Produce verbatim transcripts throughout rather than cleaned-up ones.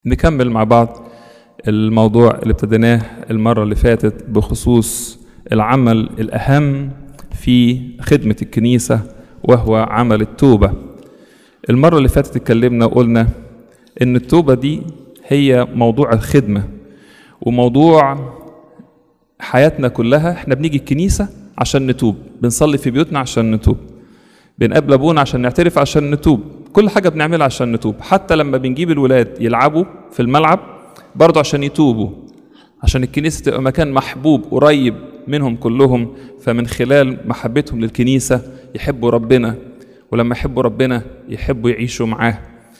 نكمل مع بعض الموضوع اللي ابتديناه المرة اللي فاتت بخصوص العمل الأهم في خدمة الكنيسة وهو عمل التوبة. المرة اللي فاتت اتكلمنا وقلنا إن التوبة دي هي موضوع الخدمة وموضوع حياتنا كلها. احنا بنيجي الكنيسة عشان نتوب، بنصلي في بيوتنا عشان نتوب، بنقابل أبونا عشان نعترف عشان نتوب، كل حاجة بنعملها عشان نتوب. حتى لما بنجيب الولاد يلعبوا في الملعب برضو عشان يتوبوا، عشان الكنيسة تبقى مكان محبوب قريب منهم كلهم، فمن خلال محبتهم للكنيسة يحبوا ربنا، ولما يحبوا ربنا يحبوا يعيشوا معاه.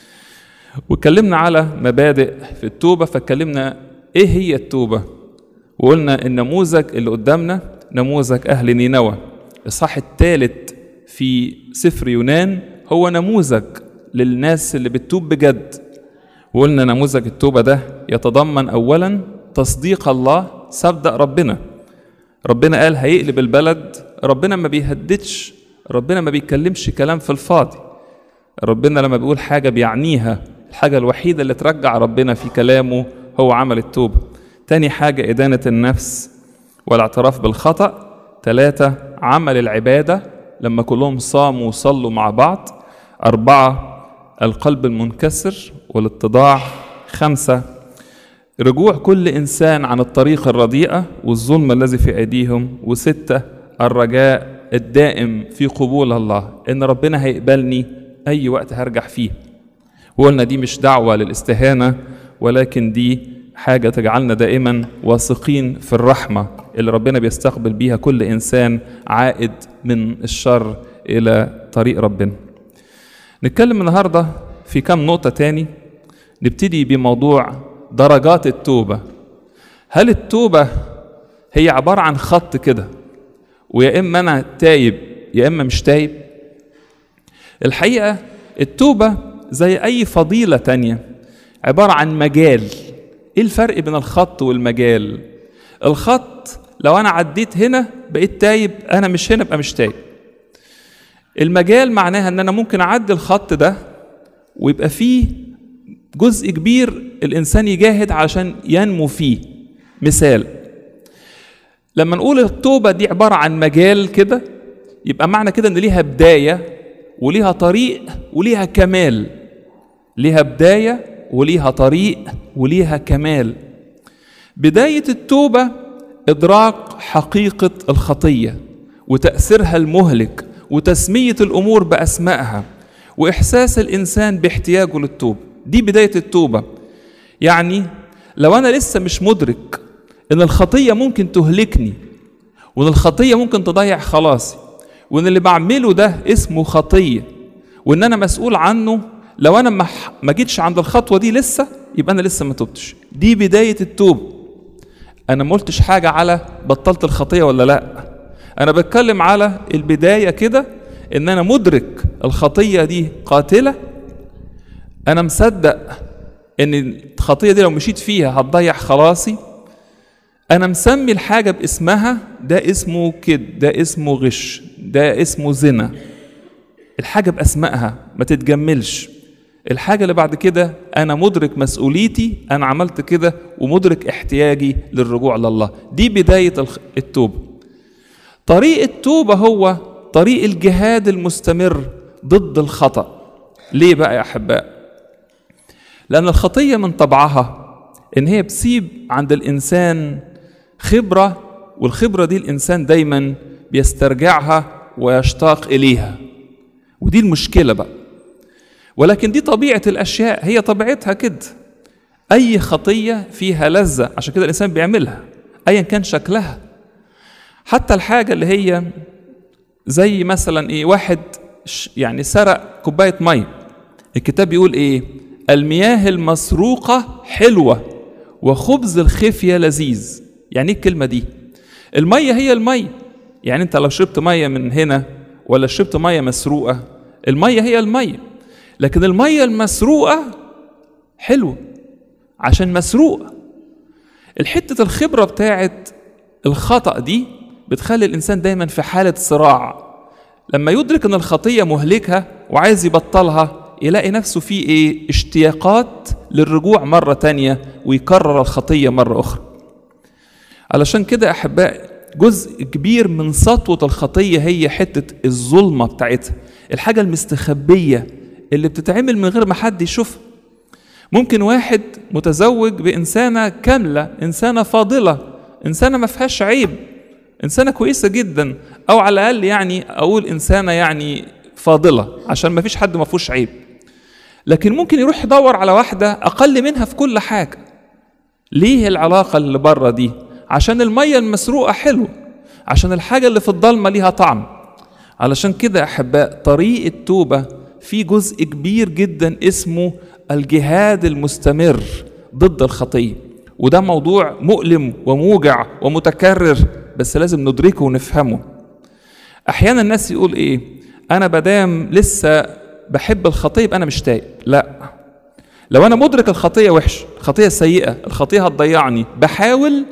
واتكلمنا على مبادئ في التوبة، فاتكلمنا ايه هي التوبة، وقلنا النموذج اللي قدامنا نموذج أهل نينوى. الإصحاح الثالث في سفر يونان هو نموذج للناس اللي بتتوب بجد. وقلنا نموذج التوبة ده يتضمن أولا تصديق الله، صدق ربنا. ربنا قال هيقلب البلد، ربنا ما بيهددش، ربنا ما بيتكلمش كلام في الفاضي. ربنا لما بيقول حاجة بيعنيها. الحاجة الوحيدة اللي ترجع ربنا في كلامه هو عمل التوبة. تاني حاجة إدانة النفس والاعتراف بالخطأ. ثلاثة عمل العبادة لما كلهم صاموا وصلوا مع بعض. أربعة القلب المنكسر والاتضاع. خمسة رجوع كل إنسان عن الطريق الرديئة والظلم الذي في أيديهم. وستة الرجاء الدائم في قبول الله، إن ربنا هيقبلني أي وقت هرجع فيه. وقلنا دي مش دعوة للاستهانة، ولكن دي حاجة تجعلنا دائما واثقين في الرحمة اللي ربنا بيستقبل بيها كل إنسان عائد من الشر إلى طريق ربنا. نتكلم النهاردة في كم نقطة تاني. نبتدي بموضوع درجات التوبة. هل التوبة هي عبارة عن خط كده ويا إما أنا تايب يا إما مش تايب؟ الحقيقة التوبة زي أي فضيلة تانية عبارة عن مجال. إيه الفرق بين الخط والمجال؟ الخط لو أنا عديت هنا بقيت تايب، أنا مش هنا بقى مش تايب. المجال معناها أن أنا ممكن أعدي الخط ده ويبقى فيه جزء كبير الإنسان يجاهد عشان ينمو فيه. مثال، لما نقول التوبة دي عبارة عن مجال كده، يبقى معنى كده أن ليها بداية وليها طريق وليها كمال. ليها بداية وليها طريق وليها كمال. بداية التوبة إدراك حقيقة الخطية وتأثيرها المهلك وتسمية الأمور بأسمائها وإحساس الإنسان باحتياجه للتوبة. دي بداية التوبة. يعني لو أنا لسه مش مدرك إن الخطية ممكن تهلكني، وإن الخطية ممكن تضيع خلاصي، وإن اللي بعمله ده اسمه خطية، وإن أنا مسؤول عنه، لو أنا ما جيتش عند الخطوة دي لسه، يبقى أنا لسه ما توبتش. دي بداية التوبة. أنا ما قلتش حاجة على بطلت الخطية ولا لأ، أنا بتكلم على البداية كده، إن أنا مدرك الخطية دي قاتلة، أنا مصدق إن الخطية دي لو مشيت فيها هتضيع خلاصي، أنا مسمي الحاجة باسمها، ده اسمه كد، ده اسمه غش، ده اسمه زنا. الحاجة بأسمائها ما تتجملش. الحاجة اللي بعد كده أنا مدرك مسؤوليتي، أنا عملت كده ومدرك احتياجي للرجوع لله. دي بداية التوبة. طريق التوبة هو طريق الجهاد المستمر ضد الخطأ. ليه بقى يا أحباء؟ لأن الخطية من طبعها إن هي بتسيب عند الإنسان خبرة، والخبرة دي الإنسان دايما بيسترجعها ويشتاق إليها، ودي المشكلة بقى. ولكن دي طبيعة الأشياء، هي طبيعتها كده. أي خطية فيها لذة، عشان كده الإنسان بيعملها أيا كان شكلها. حتى الحاجة اللي هي زي مثلا إيه، واحد يعني سرق كوباية مية، الكتاب بيقول إيه؟ المياه المسروقة حلوة وخبز الخفية لذيذ. يعني إيه الكلمة دي؟ المية هي المية، يعني أنت لو شربت مية من هنا ولا شربت مية مسروقة، المية هي المية. لكن المية المسروقة حلوة عشان مسروقة. الحتة الخبرة بتاعت الخطأ دي بتخلي الإنسان دايما في حالة صراع. لما يدرك أن الخطية مهلكة وعايز يبطلها، يلاقي نفسه فيه ايه؟ اشتياقات للرجوع مرة تانية ويكرر الخطية مرة أخرى. علشان كده أحباء جزء كبير من سطوة الخطية هي حتة الظلمة بتاعتها، الحاجة المستخبية اللي بتتعمل من غير ما حد يشوفها. ممكن واحد متزوج بإنسانة كاملة، إنسانة فاضلة، إنسانة ما فيهاش عيب، إنسانة كويسة جدا، أو على الأقل يعني أقول إنسانة يعني فاضلة عشان ما فيش حد ما فيهوش عيب، لكن ممكن يروح يدور على واحدة أقل منها في كل حاجة. ليه العلاقة اللي بره دي؟ عشان المية المسروقة حلو، عشان الحاجة اللي في الضلمة ليها طعم. علشان كده أحباء طريق التوبة في جزء كبير جدا اسمه الجهاد المستمر ضد الخطية، وده موضوع مؤلم وموجع ومتكرر، بس لازم ندركه ونفهمه. أحيانا الناس يقول إيه؟ أنا بدام لسه بحب الخطية يبقى أنا مش تايب. لا، لو أنا مدرك الخطية وحش، الخطية سيئة، الخطية هتضيعني، بحاول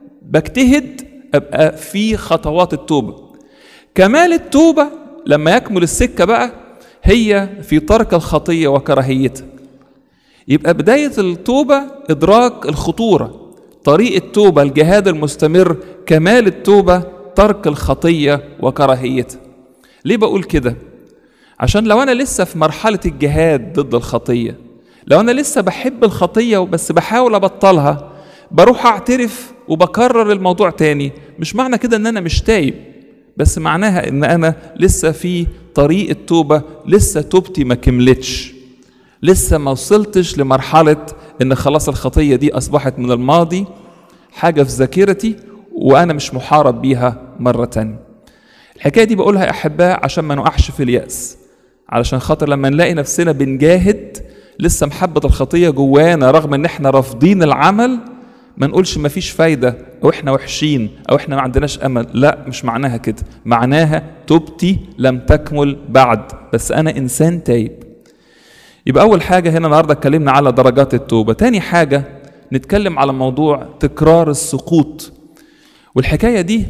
بجتهد أبقى في خطوات التوبة. كمال التوبة لما يكمل السكة بقى هي في ترك الخطية وكراهيتها. يبقى بداية التوبة إدراك الخطورة، طريق التوبة الجهاد المستمر، كمال التوبة ترك الخطية وكراهيتها. ليه بقول كده؟ عشان لو أنا لسه في مرحلة الجهاد ضد الخطية، لو أنا لسه بحب الخطية وبس بحاول أبطلها، بروح أعترف وبكرر الموضوع تاني، مش معنى كده أن أنا مش تايب، بس معناها أن أنا لسه في طريق التوبة، لسه توبتي ما كملتش، لسه ما وصلتش لمرحلة أن خلاص الخطية دي أصبحت من الماضي، حاجة في ذاكرتي وأنا مش محارب بيها مرة تانية. الحكاية دي بقولها يا أحباء عشان ما نقعش في اليأس، علشان خاطر لما نلاقي نفسنا بنجاهد لسه محبة الخطية جوانا رغم ان احنا رافضين العمل، ما نقولش ما فيش فايدة او احنا وحشين او احنا ما عندناش امل. لا، مش معناها كده، معناها توبتي لم تكمل بعد، بس انا انسان تايب. يبقى اول حاجة هنا النهاردة اتكلمنا على درجات التوبة. تاني حاجة نتكلم على موضوع تكرار السقوط، والحكاية دي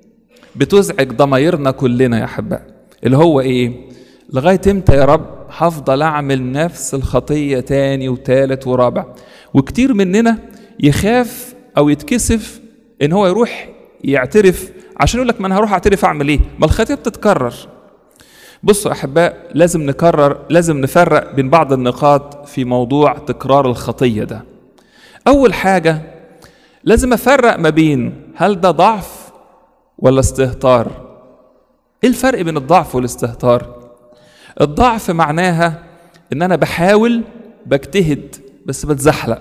بتزعج ضمايرنا كلنا يا احباء، اللي هو ايه؟ لغاية امتى يا رب هفضل اعمل نفس الخطية تاني وتالت ورابع؟ وكتير مننا يخاف او يتكسف ان هو يروح يعترف، عشان يقول لك ما انا هروح اعترف اعمل ايه؟ ما الخطية بتتكرر. بصوا احباء، لازم نكرر، لازم نفرق بين بعض النقاط في موضوع تكرار الخطية ده. اول حاجة لازم افرق ما بين هل ده ضعف ولا استهتار. ايه الفرق بين الضعف والاستهتار؟ الضعف معناها ان انا بحاول بجتهد بس بتزحلق،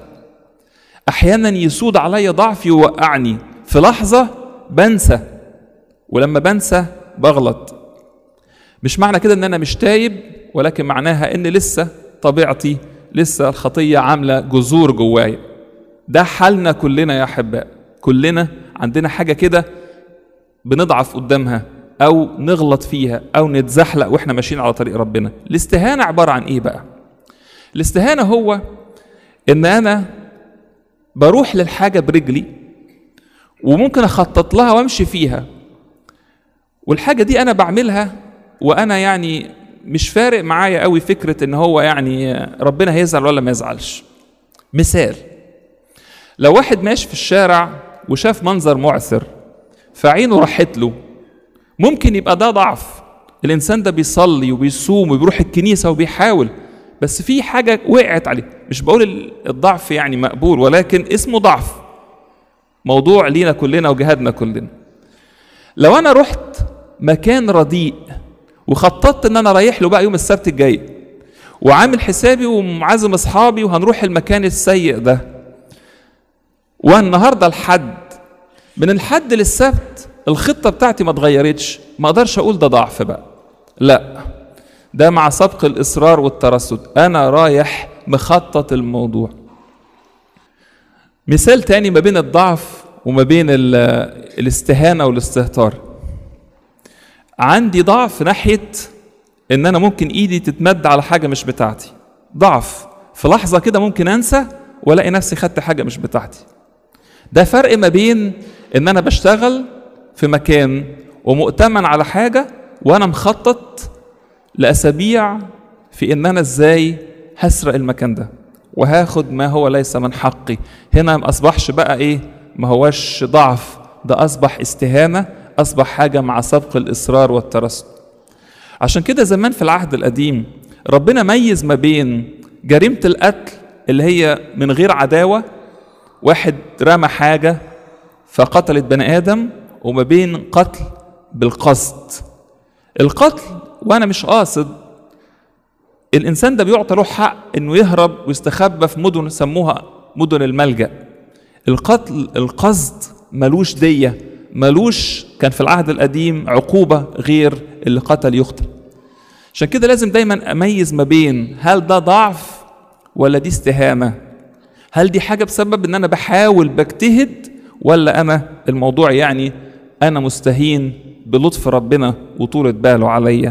احيانا يسود عليا ضعف يوقعني، في لحظة بنسى، ولما بنسى بغلط. مش معنى كده ان انا مش تايب، ولكن معناها ان لسه طبيعتي، لسه الخطية عاملة جذور جوايا. ده حالنا كلنا يا احباء، كلنا عندنا حاجة كده بنضعف قدامها او نغلط فيها او نتزحلق واحنا ماشيين على طريق ربنا. الاستهانة عبارة عن ايه بقى؟ الاستهانة هو ان انا بروح للحاجة برجلي وممكن اخطط لها وامشي فيها، والحاجة دي انا بعملها وانا يعني مش فارق معايا قوي فكرة ان هو يعني ربنا هيزعل ولا ما يزعلش. مثال، لو واحد ماشي في الشارع وشاف منظر معثر فعينه راحت له، ممكن يبقى ده ضعف. الإنسان ده بيصلي وبيصوم وبيروح الكنيسة وبيحاول، بس في حاجة وقعت عليه. مش بقول الضعف يعني مقبول، ولكن اسمه ضعف، موضوع لينا كلنا وجهادنا كلنا. لو أنا رحت مكان رديء وخططت ان انا رايح له بقى يوم السبت الجاي وعامل حسابي ومعازم اصحابي وهنروح المكان السيء ده، والنهارده الحد، من الحد للسبت الخطة بتاعتي ما اتغيرتش، ما اقدرش اقول ده ضعف بقى. لا، ده مع سبق الاصرار والترصد، انا رايح مخطط الموضوع. مثال تاني ما بين الضعف وما بين الاستهانة والاستهتار. عندي ضعف ناحية ان انا ممكن ايدي تتمد على حاجة مش بتاعتي، ضعف في لحظة كده ممكن انسى والاقي نفسي خدت حاجة مش بتاعتي. ده فرق ما بين ان انا بشتغل في مكان ومؤتمن على حاجة وانا مخطط لأسابيع في ان انا ازاي هسرق المكان ده وهاخد ما هو ليس من حقي. هنا ما اصبحش بقى ايه، ما هوش ضعف، ده اصبح استهانة، اصبح حاجة مع سبق الاصرار والترصد. عشان كده زمان في العهد القديم ربنا ميز ما بين جريمة القتل اللي هي من غير عداوة، واحد رمى حاجة فقتلت بني آدم، وما بين قتل بالقصد. القتل وانا مش قاصد، الانسان ده بيعطى له حق انه يهرب ويستخبى في مدن سموها مدن الملجأ. القتل القصد ملوش دية، ملوش كان في العهد القديم عقوبة غير اللي قتل يقتل. عشان كده لازم دايما اميز ما بين هل ده ضعف ولا دي استهانة، هل دي حاجة بسبب ان انا بحاول بجتهد، ولا انا الموضوع يعني انا مستهين بلطف ربنا وطولة باله عليا.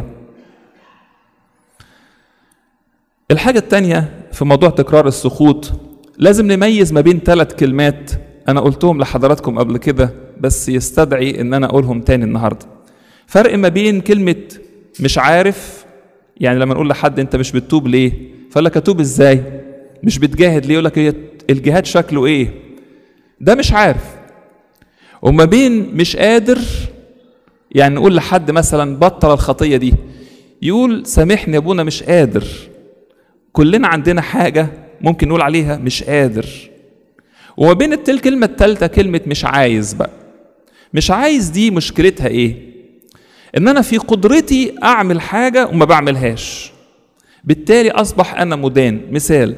الحاجة التانية في موضوع تكرار السقوط، لازم نميز ما بين ثلاث كلمات انا قلتهم لحضراتكم قبل كده بس يستدعي ان انا اقولهم تاني النهاردة. فرق ما بين كلمة مش عارف، يعني لما نقول لحد انت مش بتتوب ليه، فقال لك اتوب ازاي، مش بتجاهد ليه، يقول لك الجهاد شكله ايه، ده مش عارف. وما بين مش قادر، يعني نقول لحد مثلا بطل الخطية دي، يقول سامحني يا ابونا مش قادر. كلنا عندنا حاجة ممكن نقول عليها مش قادر. وما بين التل كلمة التالتة كلمة مش عايز بقى. مش عايز دي مشكلتها ايه؟ ان انا في قدرتي اعمل حاجة وما بعملهاش، بالتالي اصبح انا مدان. مثال،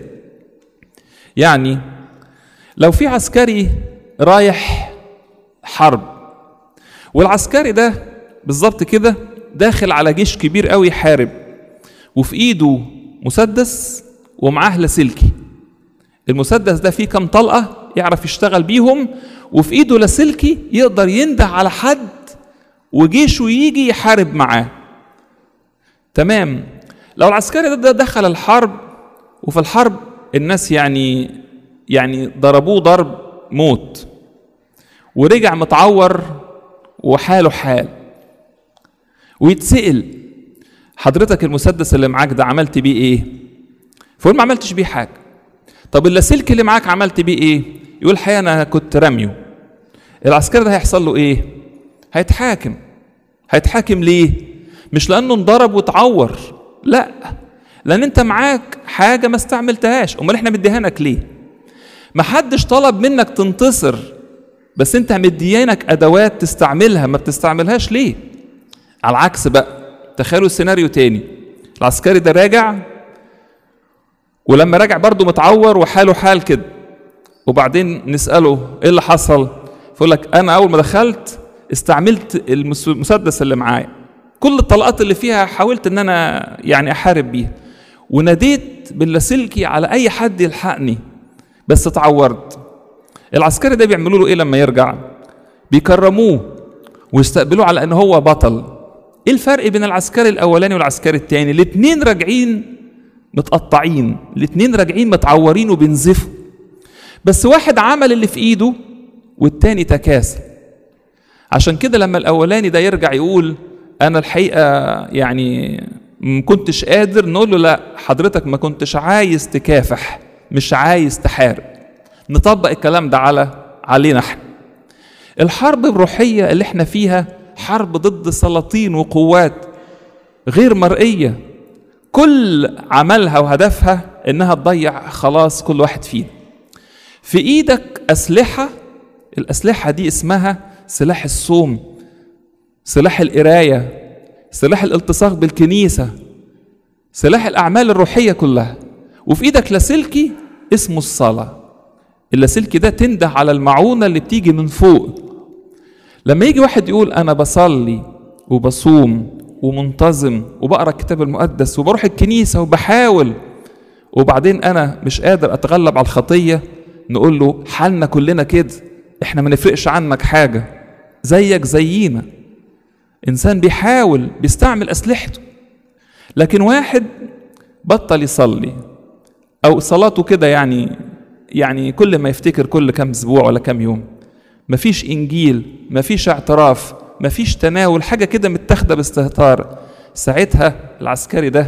يعني لو في عسكري رايح حرب، والعسكري ده بالظبط كده داخل على جيش كبير قوي يحارب، وفي ايده مسدس ومعاه لاسلكي. المسدس ده فيه كام طلقة يعرف يشتغل بيهم، وفي ايده لاسلكي يقدر ينده على حد وجيشه يجي يحارب معاه. تمام. لو العسكري ده دخل الحرب، وفي الحرب الناس يعني يعني ضربوه ضرب موت، ورجع متعور وحاله حال، ويتسأل حضرتك المسدس اللي معاك ده عملت بيه ايه؟ فقول ما عملتش بيه حاجة. طب اللاسلكي اللي معاك عملت بيه ايه؟ يقول الحقيقة انا كنت رميه. العسكري ده هيحصل له ايه؟ هيتحاكم. هيتحاكم ليه؟ مش لانه انضرب وتعور، لا، لان انت معاك حاجة ما استعملتهاش. امال احنا مديهانك ليه؟ ما حدش طلب منك تنتصر، بس انت مديانك ادوات تستعملها، ما بتستعملهاش ليه؟ على العكس بقى، تخيلوا السيناريو تاني، العسكري ده راجع، ولما راجع برضه متعور وحاله حال كده، وبعدين نسأله ايه اللي حصل؟ فيقول لك انا اول ما دخلت استعملت المسدس اللي معايا، كل الطلقات اللي فيها حاولت ان انا يعني احارب بيها، وناديت باللاسلكي على اي حد يلحقني بس اتعورت. العسكري ده بيعملوا له ايه لما يرجع؟ بيكرموه ويستقبلوه على ان هو بطل. ايه الفرق بين العسكري الاولاني والعسكري الثاني؟ الاثنين راجعين متقطعين، الاثنين راجعين متعورين وبينزفوا، بس واحد عمل اللي في ايده والتاني تكاسل. عشان كده لما الاولاني ده يرجع يقول انا الحقيقه يعني ما كنتش قادر، نقول له لا، حضرتك ما كنتش عايز تكافح، مش عايز تحارب. نطبق الكلام ده على علينا احنا. الحرب الروحيه اللي احنا فيها حرب ضد سلاطين وقوات غير مرئيه، كل عملها وهدفها انها تضيع خلاص كل واحد فينا. في ايدك اسلحه، الاسلحه دي اسمها سلاح الصوم، سلاح القرايه، سلاح الالتصاق بالكنيسه، سلاح الاعمال الروحيه كلها. وفي ايدك لاسلكي اسمه الصلاه. اللاسلكي ده تنده على المعونه اللي بتيجي من فوق. لما يجي واحد يقول انا بصلي وبصوم ومنتظم وبقرا الكتاب المقدس وبروح الكنيسه وبحاول، وبعدين انا مش قادر اتغلب على الخطيه، نقول له حالنا كلنا كده، احنا ما نفرقش عنك حاجه، زيك زينا. انسان بيحاول بيستعمل اسلحته. لكن واحد بطل يصلي، او صلاته كده يعني يعني كل ما يفتكر كل كام اسبوع ولا كام يوم، مفيش انجيل، مفيش اعتراف، مفيش تناول، حاجه كده متاخده باستهتار، ساعتها العسكري ده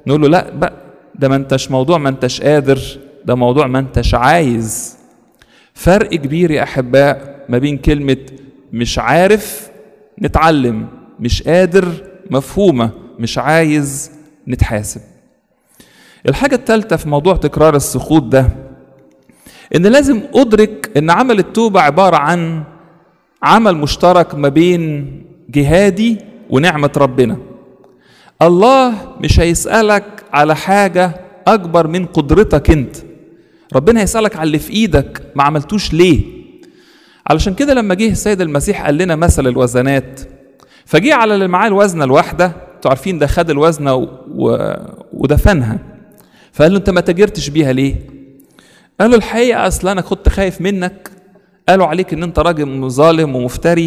نقول له لا بقى، ده ما انتش موضوع ما انتش قادر، ده موضوع ما انتش عايز. فرق كبير يا أحباء ما بين كلمة مش عارف نتعلم، مش قادر مفهومة، مش عايز نتحاسب. الحاجة الثالثة في موضوع تكرار السقوط ده، إن لازم أدرك إن عمل التوبة عبارة عن عمل مشترك ما بين جهادي ونعمة ربنا. الله مش هيسألك على حاجة أكبر من قدرتك أنت، ربنا هيسألك على اللي في إيدك ما عملتوش ليه. علشان كده لما جه السيد المسيح قال لنا مثل الوزنات، فجه على اللي معاه الوزنة الواحدة، انتوا عارفين ده خد الوزنة و... ودفنها، فقال له انت ما تاجرتش بيها ليه؟ قال له الحقيقة اصل انا كنت خايف منك، قالوا عليك ان انت راجل ظالم ومفتري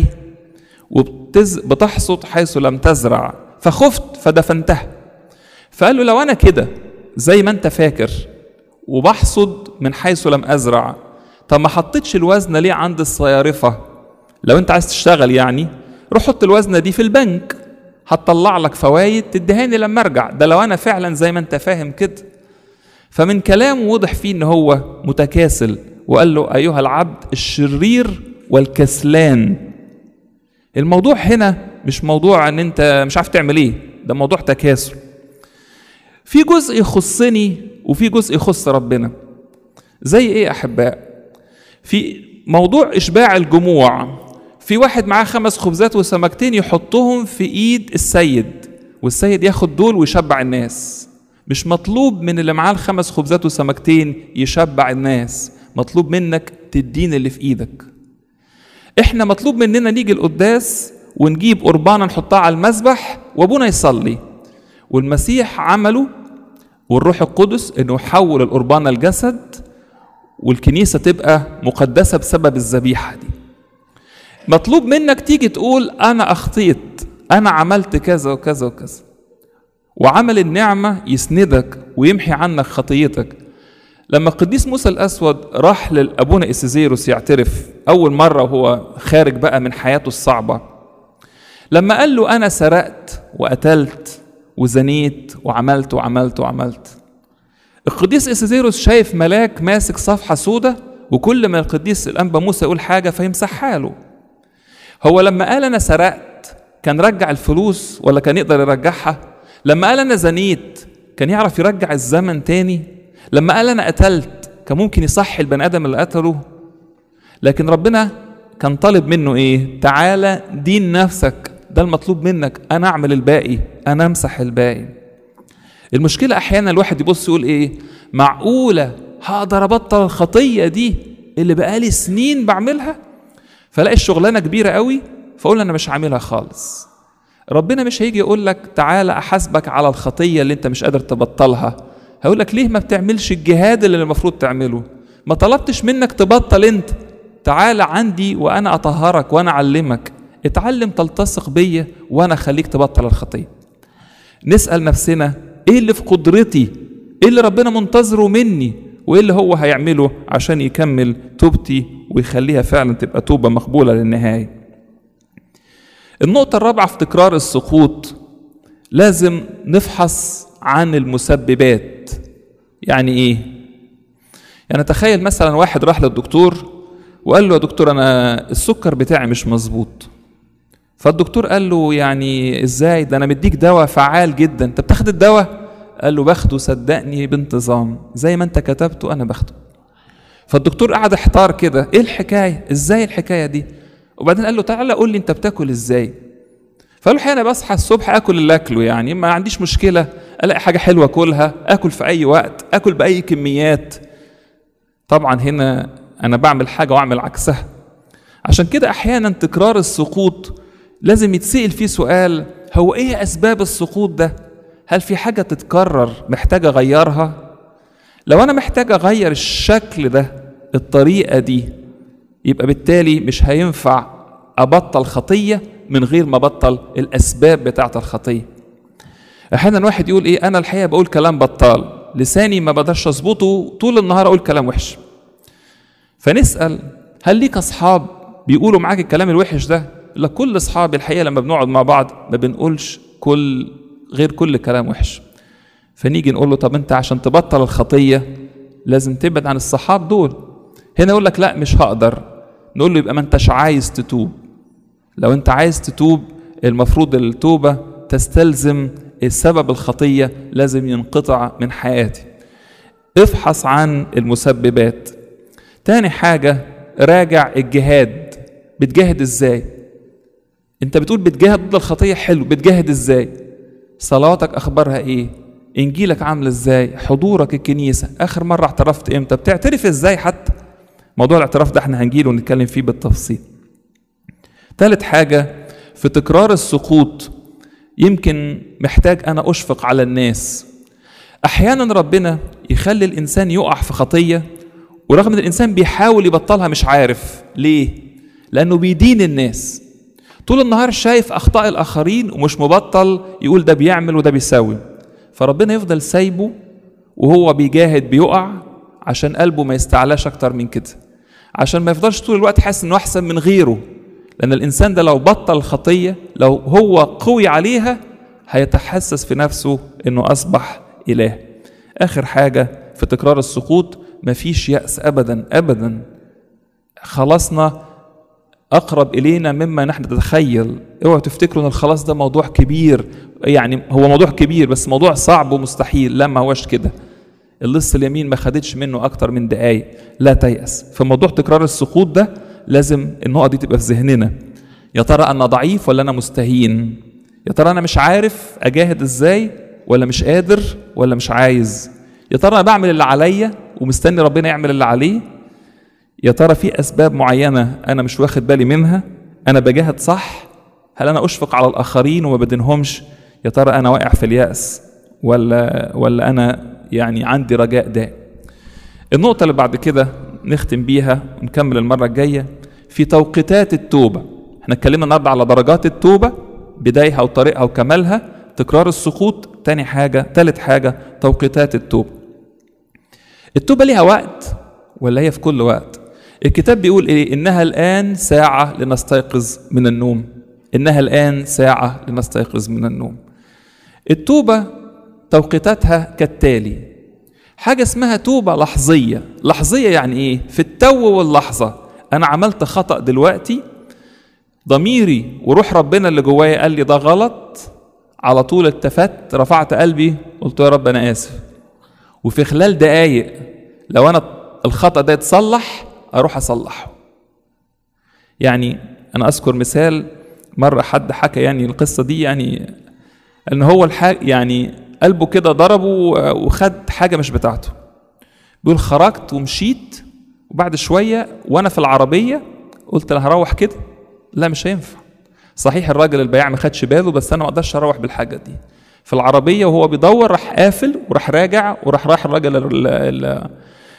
وبتحصد حيث لم تزرع، فخفت فدفنتها. فقال له لو انا كده زي ما انت فاكر وبحصد من حيث لم ازرع، طب ما حطيتش الوزنة ليه عند الصيارفة؟ لو انت عايز تشتغل يعني روح حط الوزنة دي في البنك، هتطلع لك فوايد تدهاني لما ارجع. ده لو انا فعلا زي ما انت فاهم كده. فمن كلامه وضح فيه ان هو متكاسل، وقال له ايها العبد الشرير والكسلان. الموضوع هنا مش موضوع ان انت مش عارف تعمل ايه، ده موضوع تكاسل. في جزء يخصني وفي جزء يخص ربنا. زي ايه احباء؟ في موضوع اشباع الجموع، في واحد معاه خمس خبزات وسمكتين يحطهم في ايد السيد، والسيد ياخد دول ويشبع الناس. مش مطلوب من اللي معاه الخمس خبزات وسمكتين يشبع الناس، مطلوب منك تدين اللي في ايدك. احنا مطلوب مننا نيجي القداس ونجيب قربانة نحطها على المذبح وابونا يصلي، والمسيح عمله والروح القدس انه يحول القربانة الجسد، والكنيسة تبقى مقدسة بسبب الذبيحة دي. مطلوب منك تيجي تقول أنا أخطيت، أنا عملت كذا وكذا وكذا، وعمل النعمة يسندك ويمحي عنك خطيتك. لما القديس موسى الأسود راح للأبونا إسيزيروس يعترف أول مرة وهو خارج بقى من حياته الصعبة، لما قال له أنا سرقت وقتلت وزنيت وعملت وعملت وعملت، القديس إسيزيروس شايف ملاك ماسك صفحة سودة، وكل ما القديس الأنبا موسى يقول حاجة فيمسحها له. هو لما قال أنا سرقت كان رجع الفلوس ولا كان يقدر يرجعها؟ لما قال أنا زنيت كان يعرف يرجع الزمن تاني؟ لما قال أنا قتلت كان ممكن يصحي البني آدم اللي قتله؟ لكن ربنا كان طالب منه إيه؟ تعالى دين نفسك، ده المطلوب منك، أنا أعمل الباقي، أنا أمسح الباقي. المشكلة أحيانا الواحد يبص يقول إيه؟ معقولة هقدر أبطل الخطية دي اللي بقالي سنين بعملها؟ فلاقي الشغلانة كبيرة قوي فأقول أنا مش عاملها خالص. ربنا مش هيجي يقول لك تعالى أحاسبك على الخطية اللي أنت مش قادر تبطلها، هقول لك ليه ما بتعملش الجهاد اللي المفروض تعمله؟ ما طلبتش منك تبطل أنت، تعالى عندي وأنا أطهرك وأنا أعلمك، اتعلم تلتصق بيا وأنا أخليك تبطل الخطية. نسأل نفسنا إيه اللي في قدرتي؟ إيه اللي ربنا منتظره مني؟ وإيه اللي هو هيعمله عشان يكمل توبتي ويخليها فعلا تبقى توبة مقبولة للنهاية؟ النقطة الرابعة في تكرار السقوط، لازم نفحص عن المسببات. يعني إيه؟ يعني تخيل مثلا واحد راح للدكتور وقال له يا دكتور أنا السكر بتاعي مش مظبوط. فالدكتور قال له يعني إزاي؟ ده أنا مديك دواء فعال جدا، أنت بتاخد الدواء؟ قال له باخده صدقني بانتظام، زي ما أنت كتبته أنا باخده. فالدكتور قعد احتار كده، إيه الحكاية؟ إزاي الحكاية دي؟ وبعدين قال له تعالى قول لي أنت بتاكل إزاي؟ فقال له أنا بصحى الصبح أكل اللي أكله، يعني ما عنديش مشكلة، ألاقي حاجة حلوة أكلها، أكل في أي وقت، أكل بأي كميات. طبعا هنا أنا بعمل حاجة وأعمل عكسها. عشان كده أحيانا تكرار السقوط لازم يتسأل فيه سؤال، هو إيه أسباب السقوط ده؟ هل في حاجة تتكرر محتاج أغيرها؟ لو أنا محتاج أغير الشكل ده، الطريقة دي، يبقى بالتالي مش هينفع أبطل خطية من غير ما أبطل الأسباب بتاعة الخطية. أحيانا واحد يقول إيه، أنا الحقيقة بقول كلام بطال، لساني ما بقدرش أظبطه، طول النهار أقول كلام وحش. فنسأل هل ليك أصحاب بيقولوا معاك الكلام الوحش ده؟ لا، كل أصحابي الحقيقة لما بنقعد مع بعض ما بنقولش كل غير كل كلام وحش. فنيجي نقول له طب انت عشان تبطل الخطية لازم تبعد عن الصحاب دول. هنا يقول لك لا مش هقدر. نقول له يبقى ما انتش عايز تتوب. لو انت عايز تتوب المفروض التوبة تستلزم السبب الخطية لازم ينقطع من حياتي. افحص عن المسببات. تاني حاجة راجع الجهاد. بتجاهد ازاي؟ انت بتقول بتجاهد ضد الخطية، حلو، بتجاهد ازاي؟ صلواتك اخبارها ايه؟ انجيلك عامل ازاي؟ حضورك الكنيسة اخر مرة اعترفت امتى؟ بتعترف ازاي؟ حتى موضوع الاعتراف ده احنا هنجيله ونتكلم فيه بالتفصيل. ثالث حاجة في تكرار السقوط، يمكن محتاج انا اشفق على الناس. احيانا ربنا يخلي الانسان يقع في خطية ورغم ان الانسان بيحاول يبطلها مش عارف ليه، لانه بيدين الناس طول النهار، شايف اخطاء الاخرين ومش مبطل يقول ده بيعمل وده بيسوي، فربنا يفضل سايبه وهو بيجاهد بيقع عشان قلبه ما يستعلاش اكتر من كده، عشان ما يفضلش طول الوقت حاسس انه احسن من غيره. لان الانسان ده لو بطل خطية، لو هو قوي عليها، هيتحسس في نفسه انه اصبح اله. اخر حاجة في تكرار السقوط، مفيش يأس ابدا ابدا. خلاصنا اقرب الينا مما نحن نتخيل. اوعوا تفتكروا ان الخلاص ده موضوع كبير، يعني هو موضوع كبير بس موضوع صعب ومستحيل. لا، ما هوش كده. اللص اليمين ما خدتش منه اكتر من دقايق. لا تيأس. فموضوع تكرار السقوط ده لازم النقطة دي تبقى في ذهننا. يا ترى انا ضعيف ولا انا مستهين؟ يا ترى انا مش عارف اجاهد ازاي، ولا مش قادر، ولا مش عايز؟ يا ترى انا بعمل اللي عليا ومستني ربنا يعمل اللي عليه؟ يا ترى في اسباب معينة انا مش واخد بالي منها؟ انا بجاهد صح؟ هل انا اشفق على الاخرين وما بدينهمش؟ يا ترى انا واقع في اليأس ولا ولا انا يعني عندي رجاء دائم؟ النقطة اللي بعد كده نختم بيها ونكمل المرة الجاية في توقيتات التوبة. احنا اتكلمنا النهارده على درجات التوبة، بدايها وطريقها وكمالها، تكرار السقوط، تاني حاجة، تالت حاجة توقيتات التوبة. التوبة ليها وقت ولا هي في كل وقت؟ الكتاب بيقول ايه؟ انها الآن ساعة لنستيقظ من النوم. انها الآن ساعة لنستيقظ من النوم. التوبة توقيتاتها كالتالي. حاجة اسمها توبة لحظية. لحظية يعني ايه؟ في التو واللحظة. انا عملت خطأ دلوقتي، ضميري وروح ربنا اللي جوايا قال لي ده غلط، على طول التفت، رفعت قلبي، قلت يا رب انا اسف. وفي خلال دقايق لو انا الخطأ ده يتصلح اروح اصلحه. يعني انا اذكر مثال، مرة حد حكى يعني القصة دي، يعني ان هو الحاجة يعني قلبه كده ضربه وخد حاجة مش بتاعته. بيقول خرجت ومشيت، وبعد شوية وانا في العربية قلت انا هروح كده، لا مش هينفع. صحيح الراجل البياع ما خدش باله، بس انا ما اقدرش اروح بالحاجة دي. في العربية وهو بيدور راح قافل وراح راجع وراح راح الراجل ال ال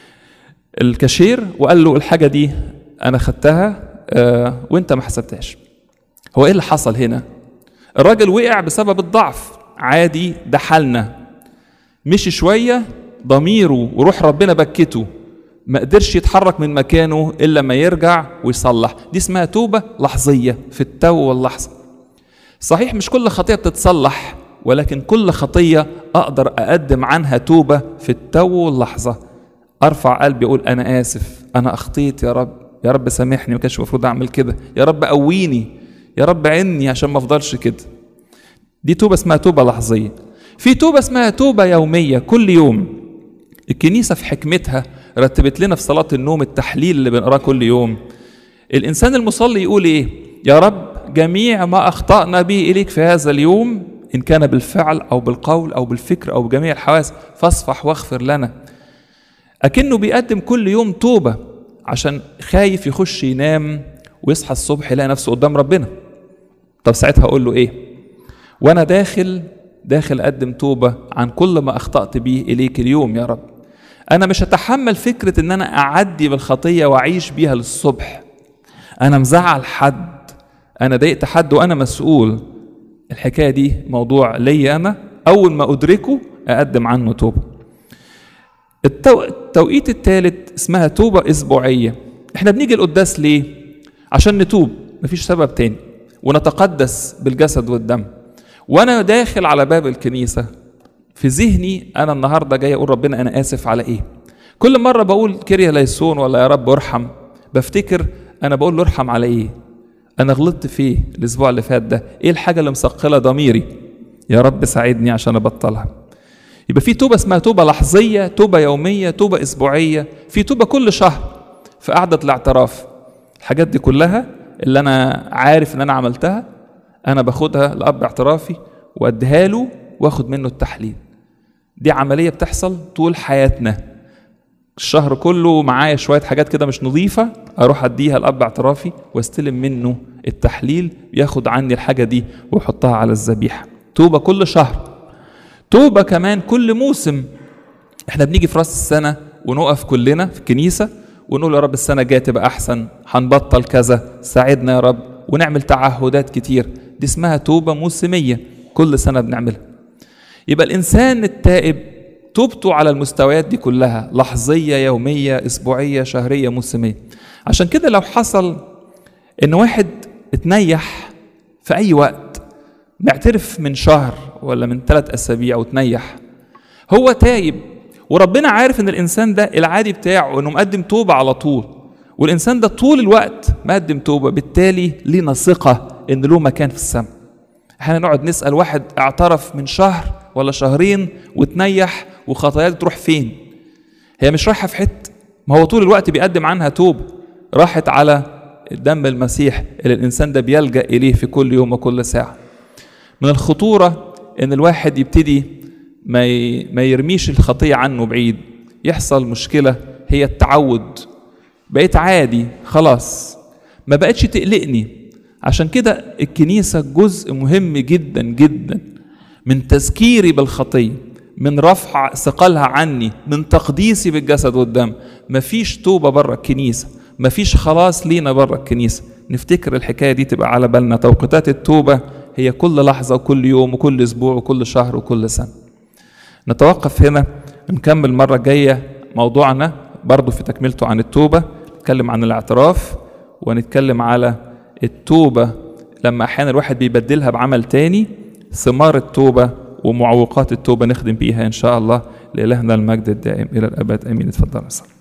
الكاشير وقال له الحاجة دي انا خدتها آه وانت ما حسبتهاش. هو ايه اللي حصل هنا؟ الراجل وقع بسبب الضعف، عادي، ده حالنا. مشي شوية، ضميره وروح ربنا بكته، ما قدرش يتحرك من مكانه إلا ما يرجع ويصلح. دي اسمها توبة لحظية في التو واللحظة. صحيح مش كل خطية بتتصلح، ولكن كل خطية أقدر أقدم عنها توبة في التو واللحظة. أرفع قلبي أقول أنا آسف، أنا أخطيت يا رب، يا رب سامحني، ما كانش المفروض أعمل كده، يا رب قويني، يا رب عني عشان ما أفضلش كده. دي توبة اسمها توبة لحظية. في توبة اسمها توبة يومية، كل يوم. الكنيسة في حكمتها رتبت لنا في صلاة النوم التحليل اللي بنقراه كل يوم. الإنسان المصلي يقول إيه؟ يا رب جميع ما أخطأنا به إليك في هذا اليوم، إن كان بالفعل أو بالقول أو بالفكر أو بجميع الحواس، فاصفح واغفر لنا. أكنه بيقدم كل يوم توبة عشان خايف يخش ينام ويصحى الصبح يلاقي نفسه قدام ربنا. طب ساعتها أقول له إيه؟ وأنا داخل داخل أقدم توبة عن كل ما أخطأت به إليك اليوم يا رب. أنا مش هتحمل فكرة إن أنا أعدي بالخطية وأعيش بيها للصبح. أنا مزعل حد، أنا ضايقت حد وأنا مسؤول. الحكاية دي موضوع لي أنا، أول ما أدركه أقدم عنه توبة. التو... التوقيت الثالث اسمها توبة أسبوعية. إحنا بنيجي القداس ليه؟ عشان نتوب، مفيش سبب تاني، ونتقدس بالجسد والدم. وأنا داخل على باب الكنيسة في ذهني أنا النهاردة جاي أقول ربنا أنا آسف على إيه. كل مرة بقول كيريا ليسون ولا يا رب ارحم، بفتكر أنا بقول له ارحم على إيه، أنا غلطت فيه الأسبوع اللي فات ده، إيه الحاجة اللي مسقلة ضميري، يا رب ساعدني عشان أبطلها. يبقى في توبة اسمها توبة لحظية، توبة يومية، توبة أسبوعية، في توبة كل شهر في قعدة الاعتراف. الحاجات دي كلها اللي أنا عارف إن أنا عملتها أنا باخدها لأب اعترافي وأديها له وأخد منه التحليل. دي عملية بتحصل طول حياتنا، الشهر كله معايا شوية حاجات كده مش نظيفة أروح أديها لأب اعترافي واستلم منه التحليل، ياخد عني الحاجة دي ويحطها على الذبيحة. توبة كل شهر، توبة كمان كل موسم. احنا بنيجي في راس السنة ونقف كلنا في الكنيسة ونقول يا رب السنة الجاية تبقى أحسن، هنبطل كذا، ساعدنا يا رب، ونعمل تعهدات كتير. دي اسمها توبة موسمية كل سنة بنعملها. يبقى الإنسان التائب توبته على المستويات دي كلها، لحظية، يومية، أسبوعية، شهرية، موسمية. عشان كده لو حصل إن واحد اتنيح في أي وقت، معترف من شهر ولا من ثلاث أسابيع وتنيح، هو تايب وربنا عارف إن الإنسان ده العادي بتاعه إنه مقدم توبة على طول، والإنسان ده طول الوقت مقدم توبة، بالتالي لينا ثقة إن له مكان في السماء. احنا نقعد نسأل واحد اعترف من شهر ولا شهرين وتنيح وخطاياته تروح فين؟ هي مش رايحة في حتة، ما هو طول الوقت بيقدم عنها توبة، راحت على دم المسيح اللي الإنسان ده بيلجأ إليه في كل يوم وكل ساعة. من الخطورة إن الواحد يبتدي ما ما يرميش الخطية عنه بعيد، يحصل مشكلة هي التعود، بقيت عادي خلاص ما بقتش تقلقني. عشان كده الكنيسة جزء مهم جدا جدا من تذكيري بالخطية، من رفع ثقلها عني، من تقديسي بالجسد والدم. مفيش توبة بره الكنيسة، مفيش خلاص لينا بره الكنيسة. نفتكر الحكاية دي تبقى على بالنا. توقيتات التوبة هي كل لحظة وكل يوم وكل أسبوع وكل شهر وكل سنة. نتوقف هنا، نكمل مرة جاية موضوعنا برضو في تكملته عن التوبة، نتكلم عن الاعتراف ونتكلم على التوبة لما أحيانا الواحد بيبدلها بعمل تاني، ثمار التوبة ومعوقات التوبة نخدم بيها إن شاء الله. لإلهنا المجد الدائم إلى الأبد آمين. اتفضل.